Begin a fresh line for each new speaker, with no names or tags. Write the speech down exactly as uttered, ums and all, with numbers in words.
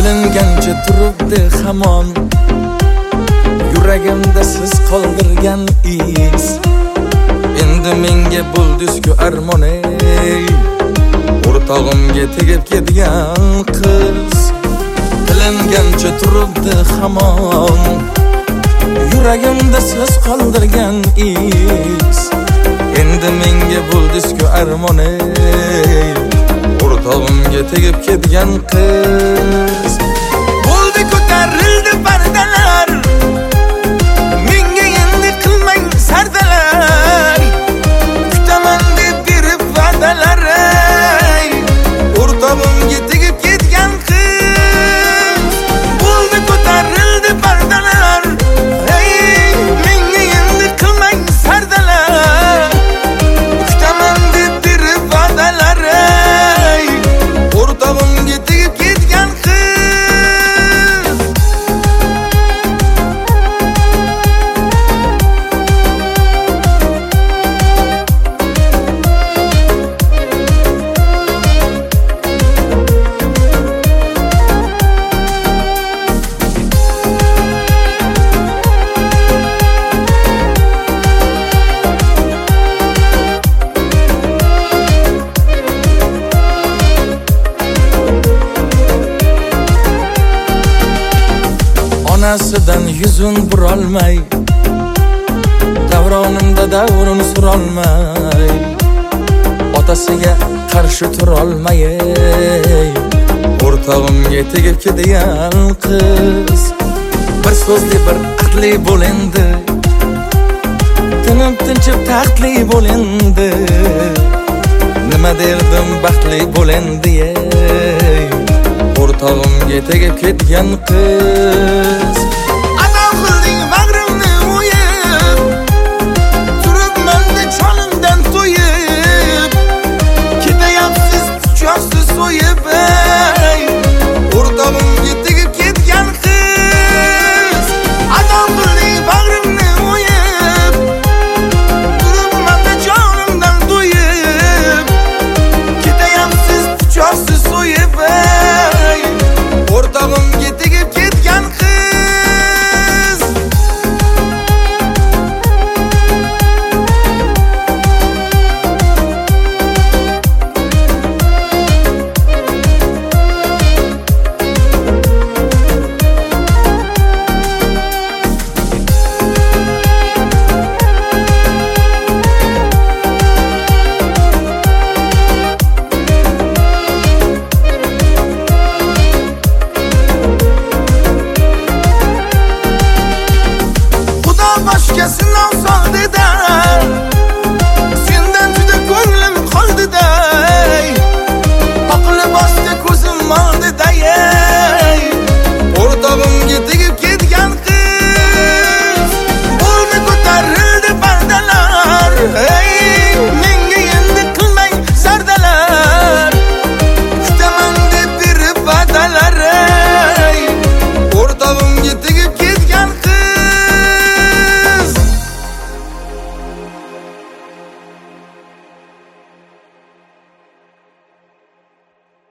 Tilingancha turibdi hamon yuragimda siz qoldirgan iz. Endi menga buldizku armon ey, o'rtog'imga tegib ketgan qiz. Tilingancha turibdi hamon yuragimda siz qoldirgan iz. Endi menga buldizku armon ey, o'rtog'imga tegib ketgan qiz. Bo'ldi ko'tarildi pardalar, menga endi qilmang sardalar. Kutaman deb berib va'dalar ey, o'rtog'imga tegib ketgan qiz. Bo'ldi ko'tarildi pardalar, ey, menga endi qilmang sardalar. Kutaman deb berib va'dalar ey, o'rtog'imga tegib ketgan qiz. Onasidan yuzun burolmay, davronimda davrin surolmay, otasiga qarshi turolmay, o'rtog'imga tegib ketgan qiz. Bir so'zli bir aqli bo'l endi, tinib tinchib taxtli bo'l endi. Nima derdim baxtli bo'l endi, o'rtog'imga tegib ketgan qiz.